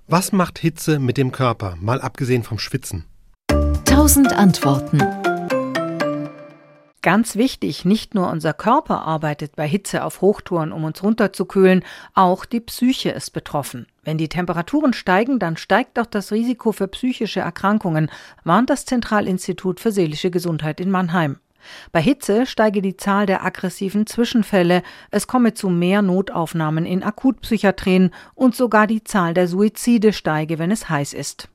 Was macht Hitze mit dem Körper, mal abgesehen vom Schwitzen? 1000 Antworten. Ganz wichtig, nicht nur unser Körper arbeitet bei Hitze auf Hochtouren, um uns runterzukühlen, auch die Psyche ist betroffen. Wenn die Temperaturen steigen, dann steigt auch das Risiko für psychische Erkrankungen, warnt das Zentralinstitut für seelische Gesundheit in Mannheim. Bei Hitze steige die Zahl der aggressiven Zwischenfälle, es komme zu mehr Notaufnahmen in Akutpsychiatrien und sogar die Zahl der Suizide steige, wenn es heiß ist.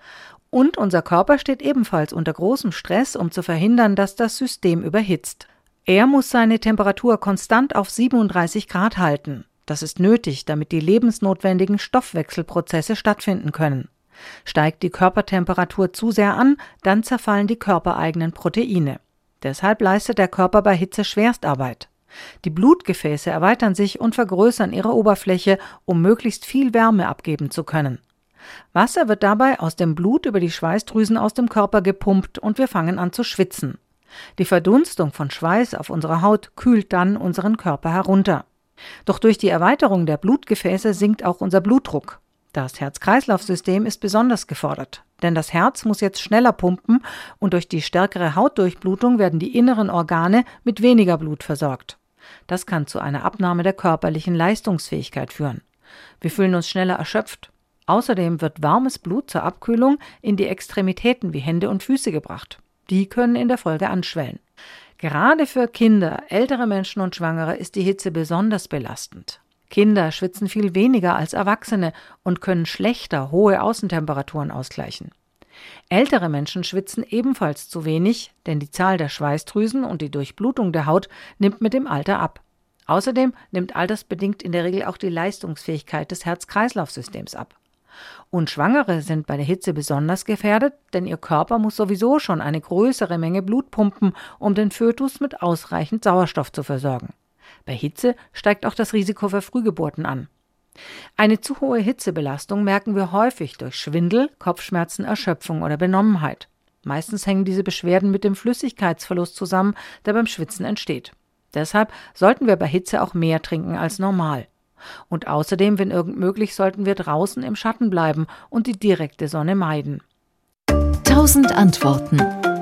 Und unser Körper steht ebenfalls unter großem Stress, um zu verhindern, dass das System überhitzt. Er muss seine Temperatur konstant auf 37 Grad halten. Das ist nötig, damit die lebensnotwendigen Stoffwechselprozesse stattfinden können. Steigt die Körpertemperatur zu sehr an, dann zerfallen die körpereigenen Proteine. Deshalb leistet der Körper bei Hitze Schwerstarbeit. Die Blutgefäße erweitern sich und vergrößern ihre Oberfläche, um möglichst viel Wärme abgeben zu können. Wasser wird dabei aus dem Blut über die Schweißdrüsen aus dem Körper gepumpt und wir fangen an zu schwitzen. Die Verdunstung von Schweiß auf unserer Haut kühlt dann unseren Körper herunter. Doch durch die Erweiterung der Blutgefäße sinkt auch unser Blutdruck. Das Herz-Kreislauf-System ist besonders gefordert, denn das Herz muss jetzt schneller pumpen und durch die stärkere Hautdurchblutung werden die inneren Organe mit weniger Blut versorgt. Das kann zu einer Abnahme der körperlichen Leistungsfähigkeit führen. Wir fühlen uns schneller erschöpft. Außerdem wird warmes Blut zur Abkühlung in die Extremitäten wie Hände und Füße gebracht. Die können in der Folge anschwellen. Gerade für Kinder, ältere Menschen und Schwangere ist die Hitze besonders belastend. Kinder schwitzen viel weniger als Erwachsene und können schlechter hohe Außentemperaturen ausgleichen. Ältere Menschen schwitzen ebenfalls zu wenig, denn die Zahl der Schweißdrüsen und die Durchblutung der Haut nimmt mit dem Alter ab. Außerdem nimmt altersbedingt in der Regel auch die Leistungsfähigkeit des Herz-Kreislauf-Systems ab. Und Schwangere sind bei der Hitze besonders gefährdet, denn ihr Körper muss sowieso schon eine größere Menge Blut pumpen, um den Fötus mit ausreichend Sauerstoff zu versorgen. Bei Hitze steigt auch das Risiko für Frühgeburten an. Eine zu hohe Hitzebelastung merken wir häufig durch Schwindel, Kopfschmerzen, Erschöpfung oder Benommenheit. Meistens hängen diese Beschwerden mit dem Flüssigkeitsverlust zusammen, der beim Schwitzen entsteht. Deshalb sollten wir bei Hitze auch mehr trinken als normal. Und außerdem, wenn irgend möglich, sollten wir draußen im Schatten bleiben und die direkte Sonne meiden. 1000 Antworten.